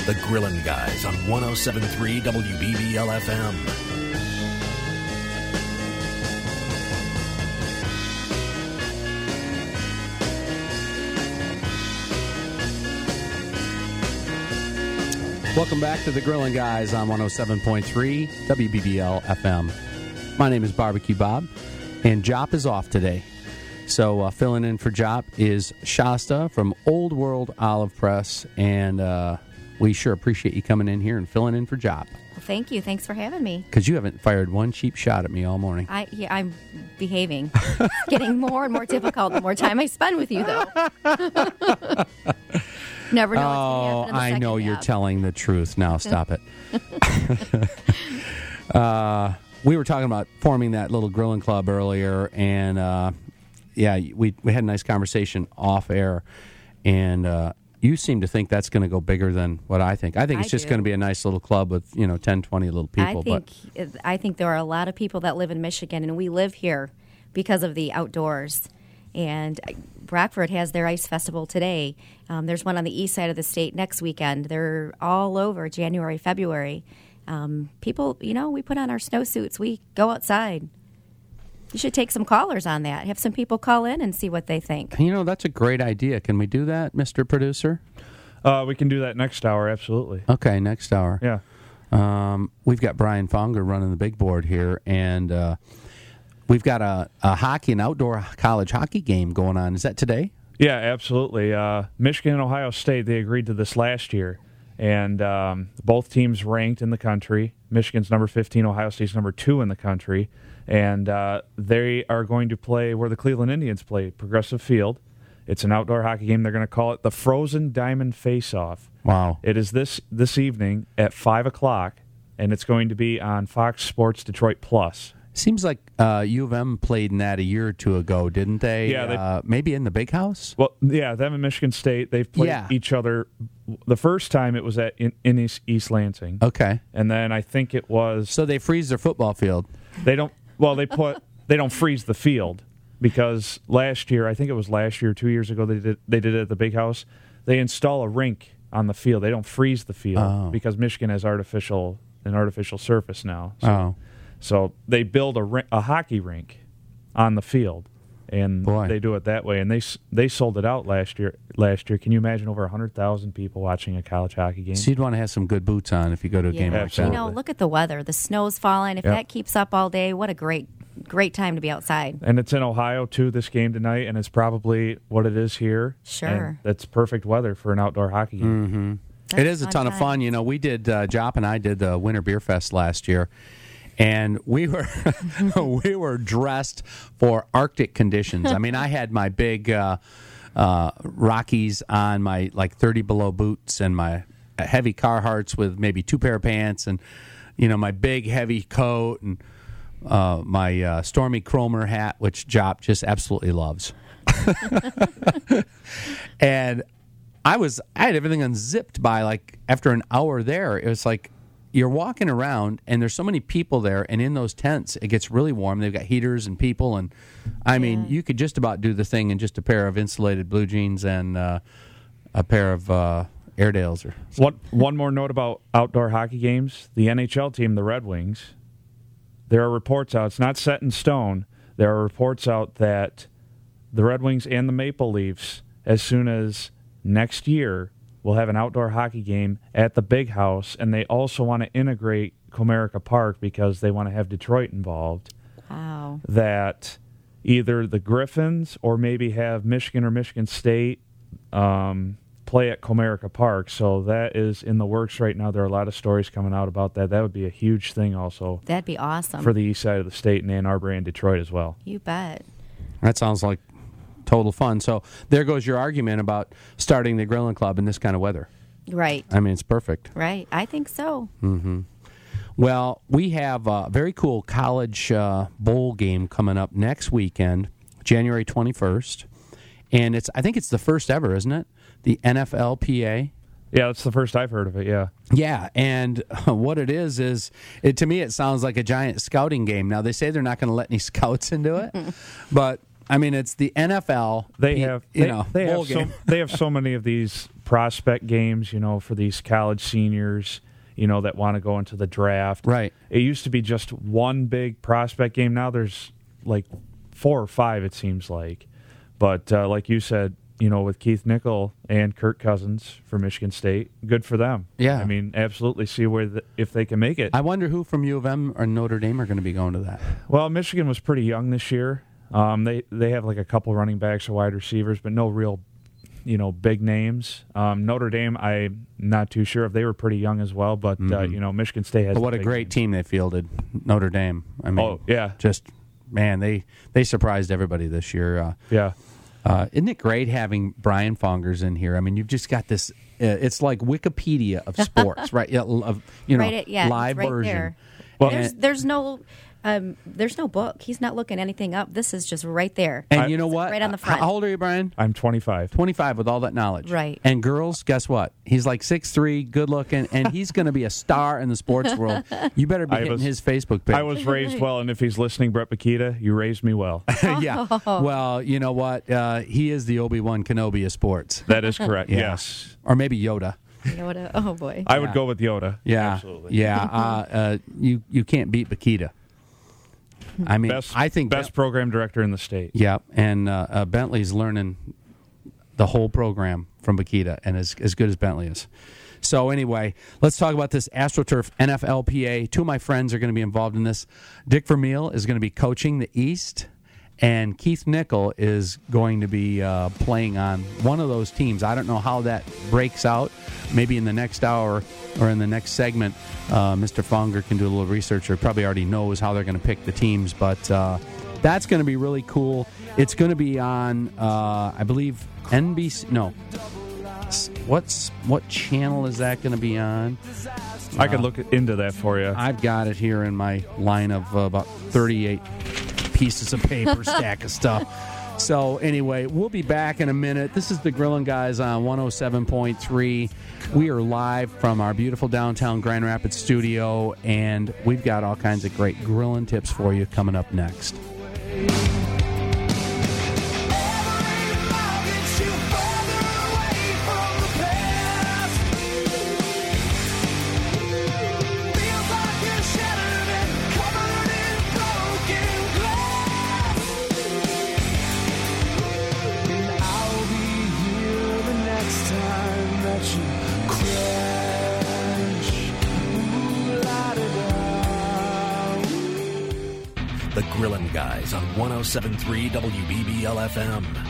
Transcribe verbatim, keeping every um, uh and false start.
The Grillin' Guys on one oh seven point three W B B L F M. Welcome back to the Grillin' Guys on one oh seven point three W B B L F M. My name is Barbecue Bob, and Jop is off today. So uh, filling in for Jop is Shasta from Old World Olive Press, and uh, we sure appreciate you coming in here and filling in for Jop. Well, thank you. Thanks for having me. Because you haven't fired one cheap shot at me all morning. I, yeah, I'm behaving. It's getting more and more difficult the more time I spend with you, though. Never know what's going to happen Oh, in the I second know you're half. telling the truth. Now stop it. uh, we were talking about forming that little grilling club earlier, and uh, yeah, we we had a nice conversation off air, and uh, you seem to think that's going to go bigger than what I think. I think it's I just do. going to be a nice little club with, you know, ten, twenty little people. I think I think there are a lot of people that live in Michigan, and we live here because of the outdoors. And Rockford has their ice festival today. Um, there's one on the east side of the state next weekend. They're all over January, February. Um, people, you know, we put on our snowsuits. We go outside. You should take some callers on that. Have some people call in and see what they think. But, you know, that's a great idea. Can we do that, Mister Producer? Uh, we can do that next hour, absolutely. Okay, next hour. Yeah. Um, we've got Brian Fonger running the big board here, and uh, we've got a, a hockey, an outdoor college hockey game going on. Is that today? Yeah, absolutely. Uh, Michigan and Ohio State, they agreed to this last year, and um, both teams ranked in the country. Michigan's number fifteen, Ohio State's number two in the country, and uh, they are going to play where the Cleveland Indians play, Progressive Field. It's an outdoor hockey game. They're going to call it the Frozen Diamond Face-Off. Wow. It is this this evening at five o'clock, and it's going to be on Fox Sports Detroit Plus. Seems like uh, U of M played in that a year or two ago, didn't they? Yeah, they- uh, maybe in the big house? Well, yeah, them and Michigan State, they've played Yeah. each other. The first time it was at in, in East, East Lansing. Okay. And then I think it was So they freeze their football field. they don't well they put they don't freeze the field because last year, I think it was last year, two years ago they did they did it at the big house. They install a rink on the field. They don't freeze the field Oh. because Michigan has artificial an artificial surface now. So, Oh. so they build a ri- a hockey rink on the field. And Boy. they do it that way, and they s- they sold it out last year. Last year, can you imagine over a hundred thousand people watching a college hockey game? So you'd want to have some good boots on if you go to a game like Absolutely. You know, look at the weather. The snow's falling. If Yep. that keeps up all day, what a great, great time to be outside. And it's in Ohio too. This game tonight, and it's probably what it is here. Sure. And that's perfect weather for an outdout hockey game. Mm-hmm. That's It is a fun ton of time. fun. You know, we did, uh, Jop and I did the Winter Beer Fest last year, and we were we were dressed for Arctic conditions. I mean, I had my big uh, uh, Rockies on, my like thirty below boots, and my heavy Carhartts with maybe two pair of pants, and you know my big heavy coat, and uh, my uh, Stormy Cromer hat, which Jop just absolutely loves. And I was I had everything unzipped by like after an hour there. It was like you're walking around and there's so many people there, and in those tents it gets really warm. They've got heaters and people, and I mean you could just about do the thing in just a pair of insulated blue jeans and uh, a pair of uh, Airedales. Or One one more note about outdoor hockey games: the N H L team, the Red Wings. There are reports out. It's not set in stone. There are reports out that the Red Wings and the Maple Leafs, as soon as next year, will have an outdoor hockey game at the Big House, and they also want to integrate Comerica Park because they want to have Detroit involved. Wow. That either the Griffins or maybe have Michigan or Michigan State um, play at Comerica Park. So that is in the works right now. There are a lot of stories coming out about that. That would be a huge thing also That'd be awesome. for the east side of the state in Ann Arbor and Detroit as well. You bet. that sounds like total fun. So there goes your argument about starting the grilling club in this kind of weather. Right. I mean, it's perfect. Right. I think so. Mm-hmm. Well, we have a very cool college uh, bowl game coming up next weekend, January twenty-first, and it's I think it's the first ever, isn't it? The N F L P A. Yeah, that's the first I've heard of it, yeah. Yeah, and what it is is, it to me it sounds like a giant scouting game. Now they say they're not going to let any scouts into it, but I mean it's the N F L. They P- have you they, know they bowl have so, game. they have so many of these prospect games, you know, for these college seniors, you know, that want to go into the draft. Right. It used to be just one big prospect game. Now there's like four or five, it seems like. But uh, like you said, you know, with Keith Nickel and Kirk Cousins for Michigan State, good for them. Yeah. I mean, absolutely see where the, if they can make it. I wonder who from U of M or Notre Dame are going to be going to that. Well, Michigan was pretty young this year. Um, they they have like a couple running backs or wide receivers, but no real, you know, big names. Um, Notre Dame, I'm not too sure if they were pretty young as well, but Mm-hmm. uh, you know, Michigan State has. But what the a big great names. team they fielded, Notre Dame. I mean, Oh, yeah. just man, they they surprised everybody this year. Uh, Yeah. Uh, isn't it great having Brian Fongers in here? I mean, you've just got this. Uh, it's like Wikipedia of sports, right? Yeah, of you know, right it, yeah, live right version. There. Well, there's and, there's no um, there's no book. He's not looking anything up. This is just right there. and I- you know what? Right on the front. How old are you, Brian? I'm twenty-five. twenty-five with all that knowledge. Right. And girls, guess what? He's like six three, good looking, and he's going to be a star in the sports world. You better be I hitting was- his Facebook page. I was raised well, and if he's listening, Brett Bakita, you raised me well. yeah. Well, you know what? Uh, he is the Obi-Wan Kenobi of sports. That is correct. Yeah. Yes. Or maybe Yoda. You know what? A, oh boy. I would Yeah. go with Yoda. Yeah. Absolutely. Yeah. Uh, uh, you, you can't beat Bakita. I mean, Best, I think best program director in the state. Yeah, and uh, uh, Bentley's learning the whole program from Bakita, and as as good as Bentley is. So anyway, let's talk about this AstroTurf N F L P A. Two of my friends are going to be involved in this. Dick Vermeil is going to be coaching the East, and Keith Nickel is going to be uh, playing on one of those teams. I don't know how that breaks out. Maybe in the next hour or in the next segment, uh, Mister Fonger can do a little research, or probably already knows how they're going to pick the teams. But uh, that's going to be really cool. It's going to be on, uh, I believe, N B C. No, what's what channel is that going to be on? I could look into that for you. I've got it here in my line of uh, about thirty-eight pieces of paper, stack of stuff. So anyway, we'll be back in a minute. This is the Grillin' Guys on one oh seven point three. We are live from our beautiful downtown Grand Rapids studio, and we've got all kinds of great grilling tips for you coming up next. The Grillin' Guys on one oh seven point three W B B L F M.